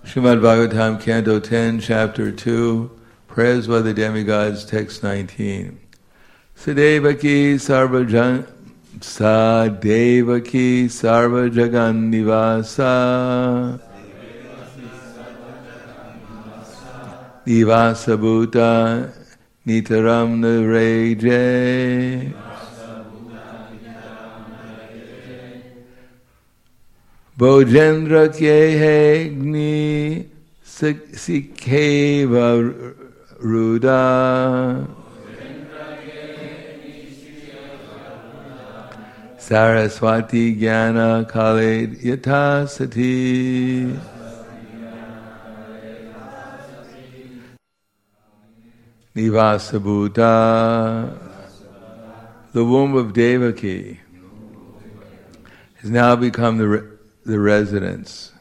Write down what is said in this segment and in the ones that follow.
Srimad Bhagavatam, Canto 10, Chapter 2, Prayers by the Demigods, Text 19. Sadevaki Sarvajan Jagan Nivasa Nivasa Bhuta Nitaram Nareje Bojendra Kyehegni Sikheva Ruda Saraswati Jnana Kale Yatasati Nivasa Bhuta. The womb of Devaki has now become the residence.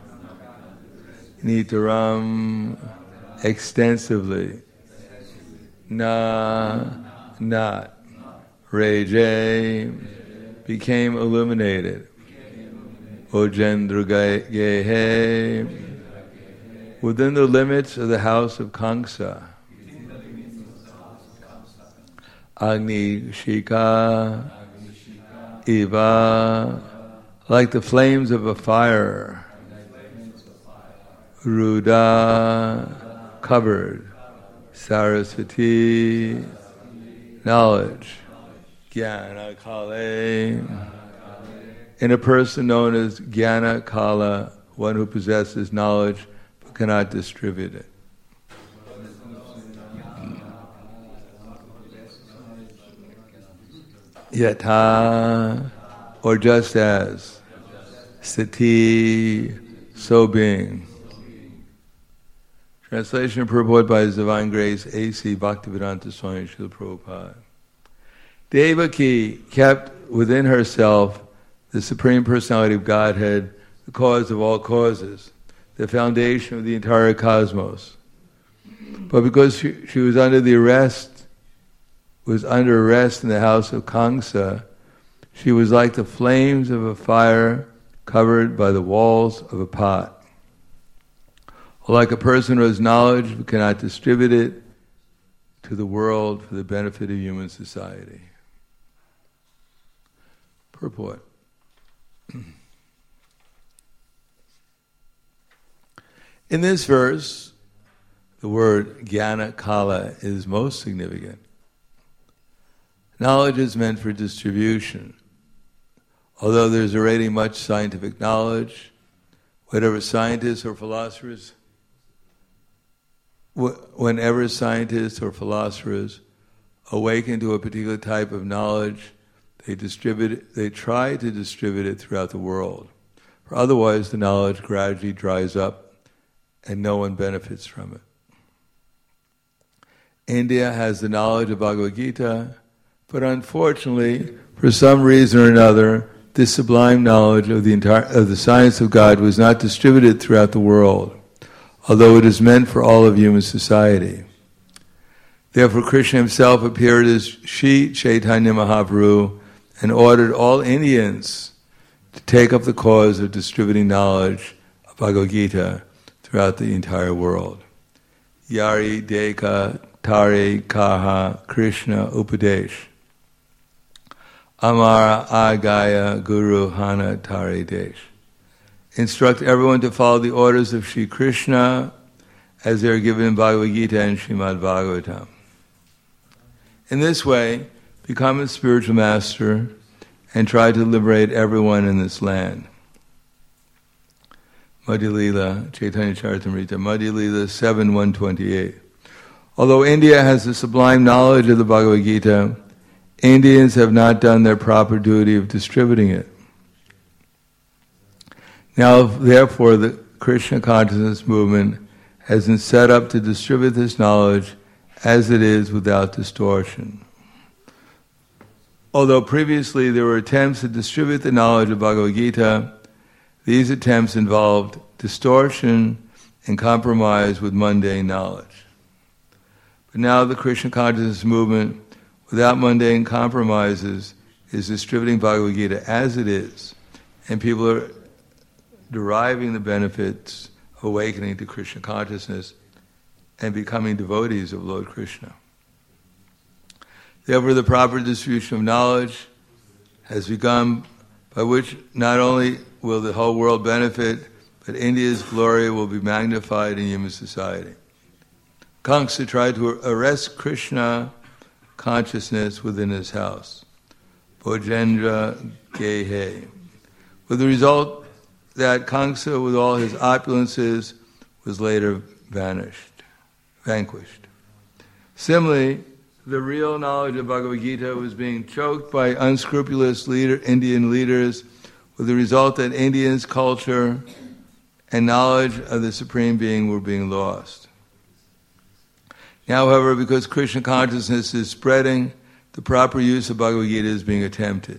Nitaram, extensively. Not. Reje, became illuminated. Ojendra Gehe, within the limits of the house of Kamsa. Agni Shika, Iva, like the flames of a fire. Ruda, covered. Saraswati, knowledge. Jnana Kale, in a person known as Jnana Kala, one who possesses knowledge but cannot distribute it. Yatha, or just as. Sati, so being. Translation and purport by His Divine Grace A.C. Bhaktivedanta Swami Srila Prabhupada. Devaki kept within herself the Supreme Personality of Godhead, the cause of all causes, the foundation of the entire cosmos. But because she was under arrest in the house of Kamsa, she was like the flames of a fire covered by the walls of a pot. Or like a person who has knowledge but cannot distribute it to the world for the benefit of human society. Purport. In this verse, the word Jnana Kala is most significant. Knowledge is meant for distribution. Although there's already much scientific knowledge, whenever scientists or philosophers awaken to a particular type of knowledge, they try to distribute it throughout the world. For otherwise, the knowledge gradually dries up and no one benefits from it. India has the knowledge of Bhagavad Gita, but unfortunately, for some reason or another, this sublime knowledge of the science of God was not distributed throughout the world, although it is meant for all of human society. Therefore, Krishna himself appeared as Shri Chaitanya Mahaprabhu and ordered all Indians to take up the cause of distributing knowledge of Bhagavad Gita throughout the entire world. Yari Deka Tare Kaha Krishna Upadesh Amara Agaya Guru Hana Tare Desh. Instruct everyone to follow the orders of Sri Krishna as they are given in Bhagavad Gita and Srimad Bhagavatam. In this way, become a spiritual master and try to liberate everyone in this land. Madhya Lila, Chaitanya Charitamrita, Madhya Lila 7:128. Although India has the sublime knowledge of the Bhagavad Gita, Indians have not done their proper duty of distributing it. Now, therefore, the Krishna consciousness movement has been set up to distribute this knowledge as it is without distortion. Although previously there were attempts to distribute the knowledge of Bhagavad Gita, these attempts involved distortion and compromise with mundane knowledge. But now the Krishna consciousness movement, without mundane compromises, is distributing Bhagavad Gita as it is, and people are deriving the benefits of awakening to Krishna consciousness and becoming devotees of Lord Krishna. Therefore, the proper distribution of knowledge has begun, by which not only will the whole world benefit, but India's glory will be magnified in human society. Kamsa tried to arrest Krishna consciousness within his house, Bhojendra Gehe, with the result that Kamsa, with all his opulences, was later vanquished. Similarly, the real knowledge of Bhagavad Gita was being choked by unscrupulous Indian leaders, with the result that Indians' culture and knowledge of the Supreme Being were being lost. Now, however, because Krishna consciousness is spreading, the proper use of Bhagavad Gita is being attempted.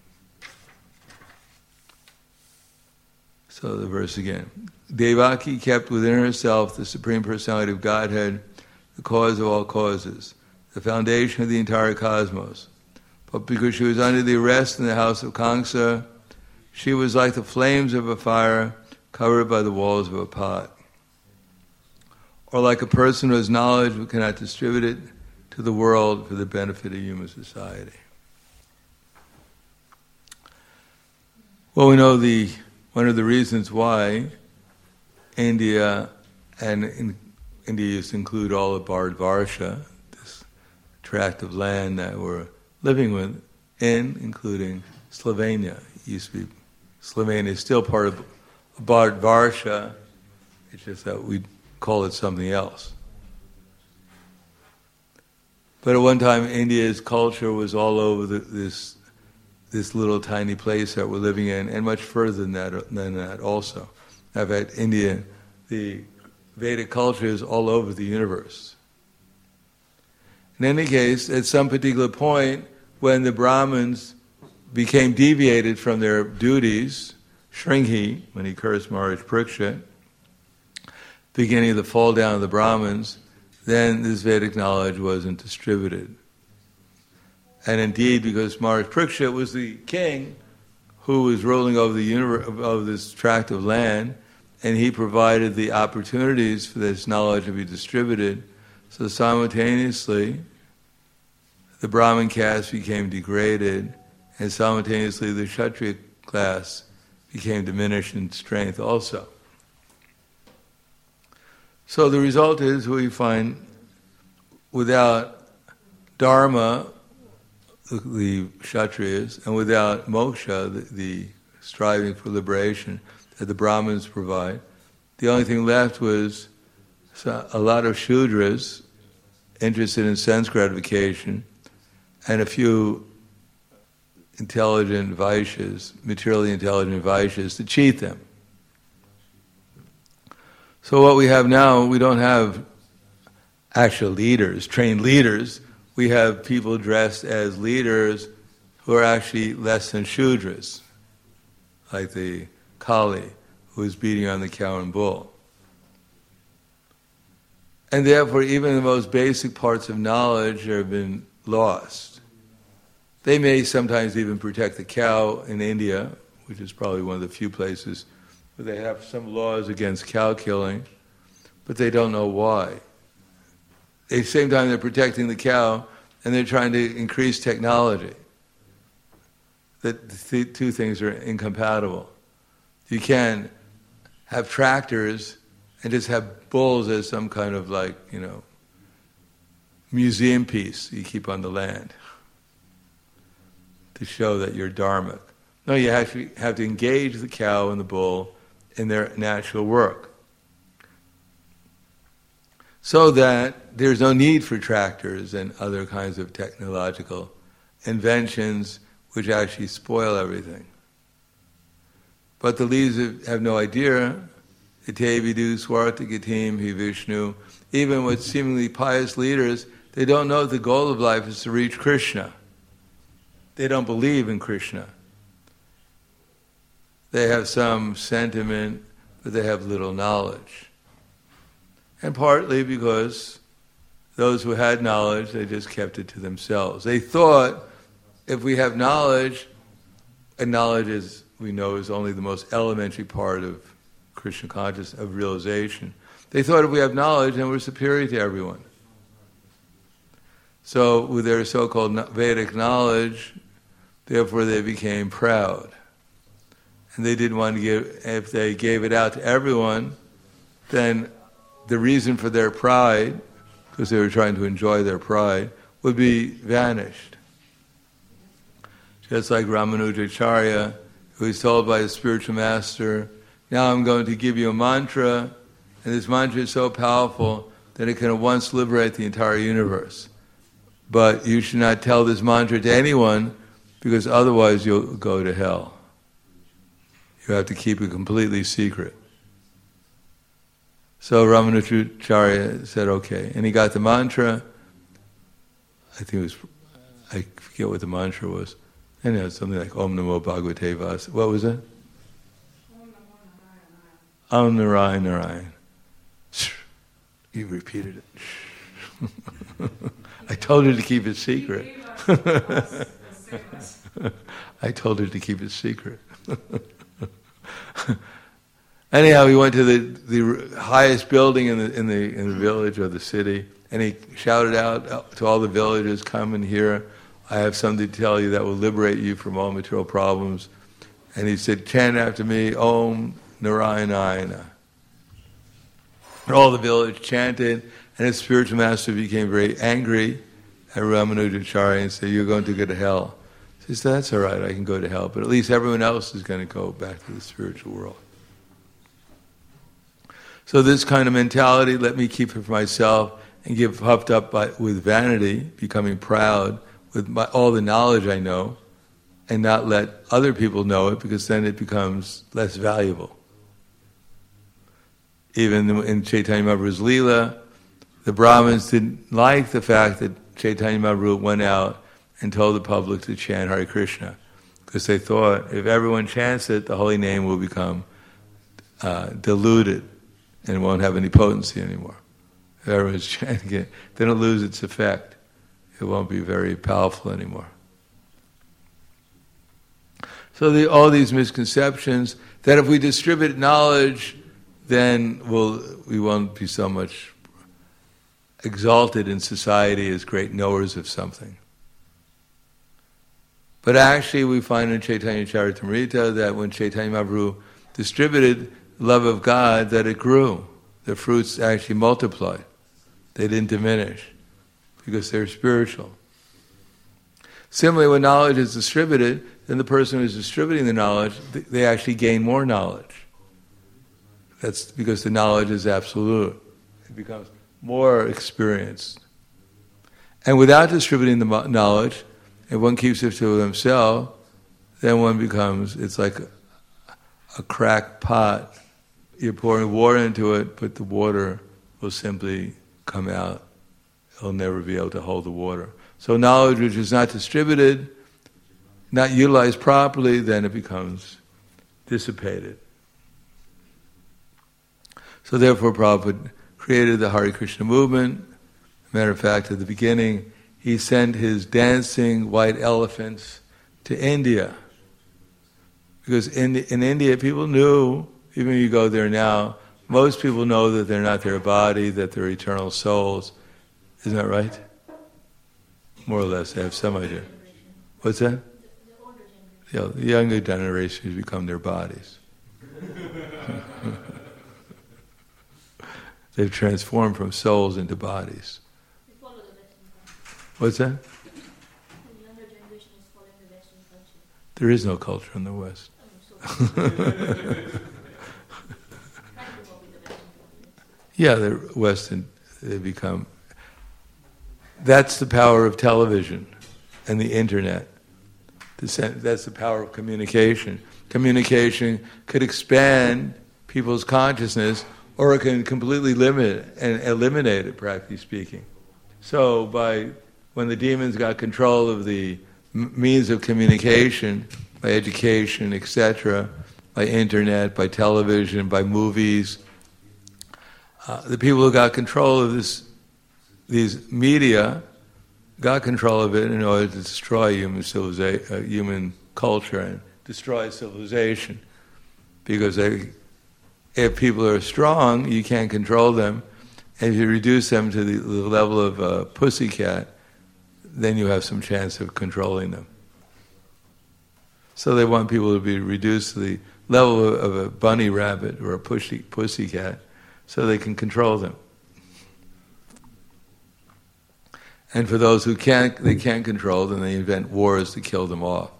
So the verse again. Devaki kept within herself the Supreme Personality of Godhead, the cause of all causes, the foundation of the entire cosmos. But because she was under the arrest in the house of Kamsa, she was like the flames of a fire covered by the walls of a pot, or like a person who has knowledge but cannot distribute it to the world for the benefit of human society. Well, we know one of the reasons why India, and India used to include all of Bharatvarsha, this tract of land that we're living within, including Slovenia. It used to be, Slovenia is still part of Bharatvarsha, it's just that we call it something else. But at one time, India's culture was all over this little tiny place that we're living in, and much further than that also. In fact, India, the Vedic culture is all over the universe. In any case, at some particular point, when the Brahmins became deviated from their duties, Shringi, when he cursed Maharaj Parikshit, beginning of the fall down of the Brahmins, then this Vedic knowledge wasn't distributed. And indeed, because Maharaj Parikshit was the king who was ruling over the universe, of this tract of land, and he provided the opportunities for this knowledge to be distributed, so simultaneously the Brahmin caste became degraded, and simultaneously the Kshatriya class became diminished in strength also. So the result is we find without Dharma, the Kshatriyas, and without moksha, the striving for liberation that the Brahmins provide, the only thing left was a lot of Shudras interested in sense gratification and a few intelligent Vaishyas, materially intelligent Vaishyas, to cheat them. So what we have now, we don't have actual leaders, trained leaders. We have people dressed as leaders who are actually less than Shudras, like the Kali, who is beating on the cow and bull. And therefore, even the most basic parts of knowledge have been lost. They may sometimes even protect the cow in India, which is probably one of the few places where they have some laws against cow killing, but they don't know why. At the same time, they're protecting the cow, and they're trying to increase technology. The two things are incompatible. You can have tractors and just have bulls as some kind of museum piece you keep on the land to show that you're dharmic. No, you actually have to engage the cow and the bull in their natural work, so that there's no need for tractors and other kinds of technological inventions which actually spoil everything. But the leaders have no idea. Ite vidu swartha gatim hi Vishnu. Even with seemingly pious leaders, they don't know the goal of life is to reach Krishna. They don't believe in Krishna. They have some sentiment, but they have little knowledge. And partly because those who had knowledge, they just kept it to themselves. They thought, if we have knowledge, and knowledge, as we know, is only the most elementary part of Krishna consciousness, of realization. They thought if we have knowledge, then we're superior to everyone. So with their so-called Vedic knowledge, therefore they became proud. And they didn't want to give, if they gave it out to everyone, then the reason for their pride, because they were trying to enjoy their pride, would be vanished. Just like Ramanujacharya, who was told by his spiritual master, now I'm going to give you a mantra, and this mantra is so powerful that it can at once liberate the entire universe. But you should not tell this mantra to anyone, because otherwise you'll go to hell. You have to keep it completely secret. So Ramanujacharya said, okay. And he got the mantra. I forget what the mantra was. Anyhow, something like Om Namo Bhagavate Vasudevaya. What was it? Om Narayan Narayan. You repeated it. I told her to keep it secret. I told her to keep it secret. Anyhow, we went to the highest building in the village or the city, and he shouted out to all the villagers, "Come and hear. I have something to tell you that will liberate you from all material problems." And he said, "Chant after me, Om Narayana." And all the village chanted, and his spiritual master became very angry at Ramanujacharya and said, "You're going to go to hell." He said, "That's all right, I can go to hell, but at least everyone else is going to go back to the spiritual world." So this kind of mentality, let me keep it for myself and get puffed up with vanity, becoming proud with all the knowledge I know, and not let other people know it, because then it becomes less valuable. Even in Chaitanya Mahaprabhu's Leela, the Brahmins didn't like the fact that Chaitanya Mahaprabhu went out and told the public to chant Hare Krishna, because they thought if everyone chants it, the holy name will become diluted and it won't have any potency anymore. If everyone's chanting it, then it'll lose its effect. It won't be very powerful anymore. So all these misconceptions that if we distribute knowledge, then we won't be so much exalted in society as great knowers of something. But actually we find in Chaitanya Charitamrita that when Chaitanya Mahaprabhu distributed love of God, that it grew. The fruits actually multiplied. They didn't diminish, because they're spiritual. Similarly, when knowledge is distributed, then the person who's distributing the knowledge, they actually gain more knowledge. That's because the knowledge is absolute. It becomes more experienced. And without distributing the knowledge, if one keeps it to himself, then one becomes, it's like a cracked pot. You're pouring water into it, but the water will simply come out. It'll never be able to hold the water. So knowledge which is not distributed, not utilized properly, then it becomes dissipated. So therefore Prabhupada created the Hare Krishna movement. As a matter of fact, at the beginning, he sent his dancing white elephants to India. Because in India, people knew, even if you go there now, most people know that they're not their body, that they're eternal souls. Isn't that right? More or less, they have some idea. What's that? The younger generations become their bodies. They've transformed from souls into bodies. What's that? The younger generation is following the Western culture. There is no culture in the West. Yeah, the Western, they become... That's the power of television and the internet. That's the power of communication. Communication could expand people's consciousness, or it can completely limit and eliminate it, practically speaking. So when the demons got control of the means of communication, by education, etc., by internet, by television, by movies, the people who got control of these media got control of it in order to destroy human culture and destroy civilization, because they if people are strong, you can't control them. And if you reduce them to the level of a pussycat, then you have some chance of controlling them. So they want people to be reduced to the level of a bunny rabbit or a pussycat so they can control them. And for those who can't control them, they invent wars to kill them off.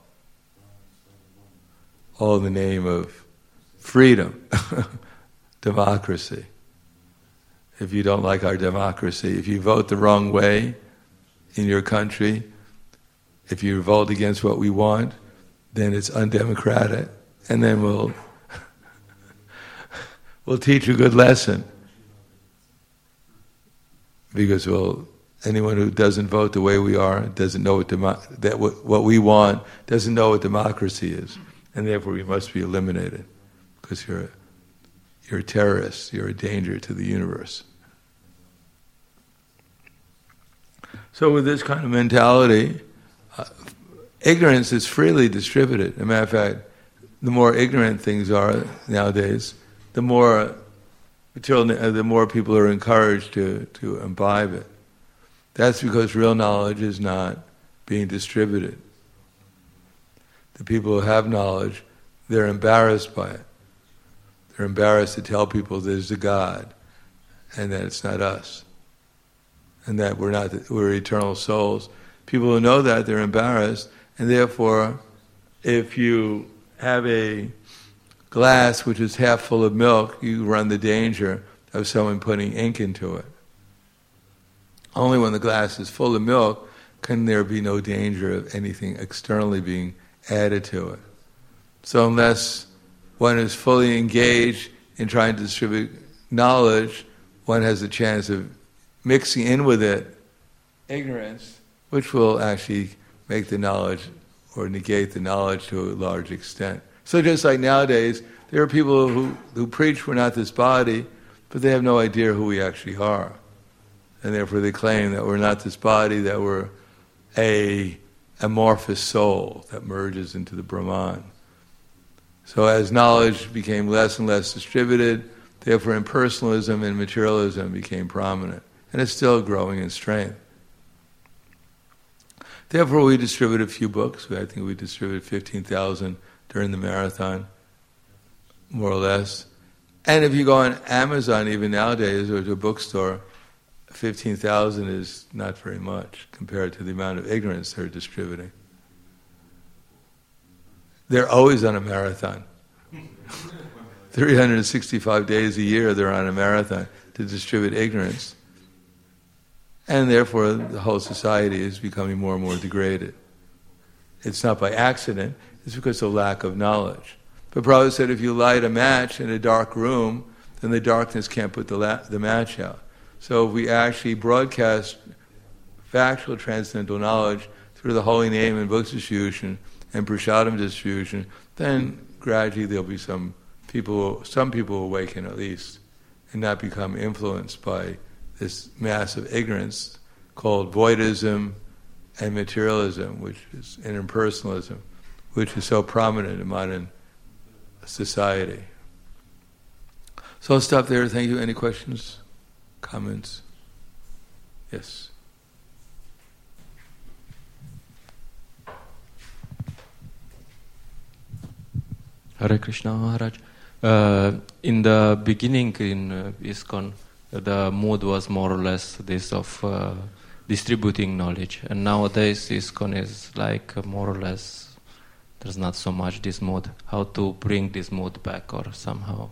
All in the name of freedom, democracy. If you don't like our democracy, if you vote the wrong way in your country, if you vote against what we want, then it's undemocratic. And then we'll teach you a good lesson. Because anyone who doesn't vote the way we are doesn't know what we want, doesn't know what democracy is, and therefore we must be eliminated because you're a terrorist, you're a danger to the universe. So with this kind of mentality, ignorance is freely distributed. As a matter of fact, the more ignorant things are nowadays, the more people are encouraged to imbibe it. That's because real knowledge is not being distributed. The people who have knowledge, they're embarrassed by it. They're embarrassed to tell people there's a God and that it's not us. And that we're eternal souls. People who know that, they're embarrassed, and therefore, if you have a glass which is half full of milk, you run the danger of someone putting ink into it. Only when the glass is full of milk can there be no danger of anything externally being added to it. So unless one is fully engaged in trying to distribute knowledge, one has a chance of mixing in with it ignorance, which will actually make the knowledge or negate the knowledge to a large extent. So just like nowadays, there are people who preach we're not this body, but they have no idea who we actually are. And therefore they claim that we're not this body, that we're a amorphous soul that merges into the Brahman. So as knowledge became less and less distributed, therefore impersonalism and materialism became prominent. And it's still growing in strength. Therefore we distribute a few books. I think we distributed 15,000 during the marathon, more or less. And if you go on Amazon even nowadays or to a bookstore, 15,000 is not very much compared to the amount of ignorance they're distributing. They're always on a marathon. 365 days a year they're on a marathon to distribute ignorance. And therefore the whole society is becoming more and more degraded. It's not by accident, it's because of lack of knowledge. But Prabhupada said if you light a match in a dark room, then the darkness can't put the match out. So if we actually broadcast factual transcendental knowledge through the holy name and book distribution and prasadam distribution, then gradually there'll be some people will awaken at least and not become influenced by this massive ignorance called voidism and materialism, which is and impersonalism, which is so prominent in modern society. So I'll stop there. Thank you. Any questions? Comments? Yes. Hare Krishna Maharaj. In the beginning in ISKCON, the mood was more or less this of distributing knowledge. And nowadays ISKCON is like more or less, there's not so much this mood. How to bring this mood back or somehow?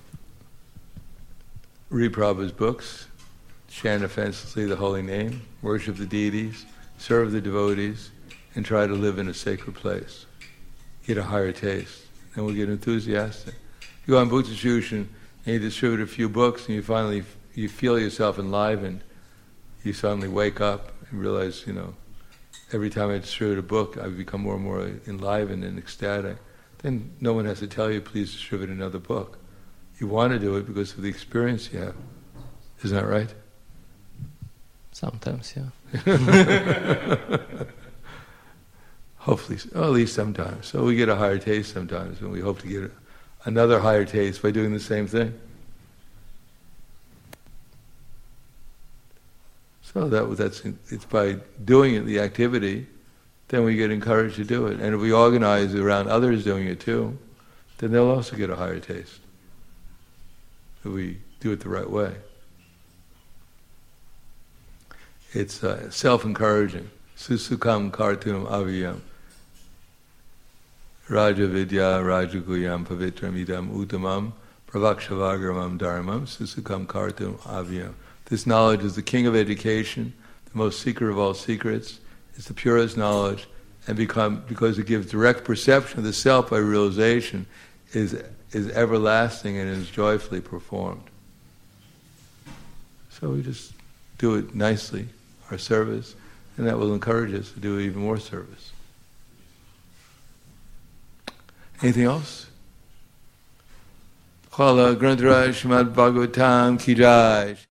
Read Prabhupada's books, chant offensively the holy name, worship the deities, serve the devotees, and try to live in a sacred place. Get a higher taste. And we'll get enthusiastic. You go on book distribution and you distribute a few books and you feel yourself enlivened. You suddenly wake up and realize, every time I distribute a book, I become more and more enlivened and ecstatic. Then no one has to tell you, please distribute another book. You want to do it because of the experience you have. Isn't that right? Sometimes, yeah. Hopefully, at least sometimes. So we get a higher taste sometimes, and we hope to get another higher taste by doing the same thing. So it's by doing it, the activity, then we get encouraged to do it. And if we organize around others doing it too, then they'll also get a higher taste. If we do it the right way. It's self-encouraging. Susukam kartum aviyam. Raja vidya rajaguyam pavitram idam uttamam pravakshavagamam dharmam susukam kartum aviyam. This knowledge is the king of education, the most secret of all secrets. It's the purest knowledge, and because it gives direct perception of the self by realization, is everlasting and is joyfully performed. So we just do it nicely, our service, and that will encourage us to do even more service. Anything else? Khala Granth Raj Srimad Bhagavatam Ki Jai.